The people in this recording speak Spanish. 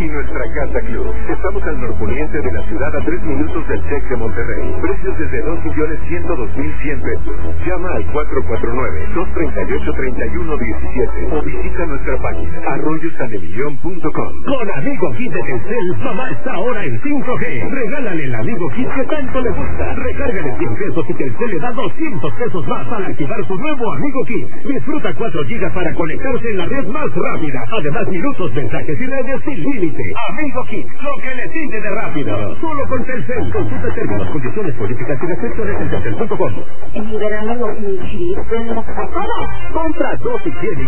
y nuestra Casa Club. Estamos al norponiente de la ciudad a 3 minutos del TEC de Monterrey. Precios desde 2.102.100 pesos. Llama al 449-238-3117 o visita nuestra página arroyosanemillón.com. Con Amigo Kit de Telcel, mamá está ahora en 5G. Regálale el Amigo Kit que tanto le gusta. Recárgale 100 pesos y Telcel le da 200 pesos más al activar su nuevo Amigo Kit. Disfruta 4 gigas para conectarse en la red más rápida. Además, minutos, mensajes y redes sin límite. Amigo Kit, lo que le sigue de rápido. Solo con Telcel. Consulta términos, condiciones, políticas y restricciones en telcel.com. En mi verano mi Kit, compra 2 y 100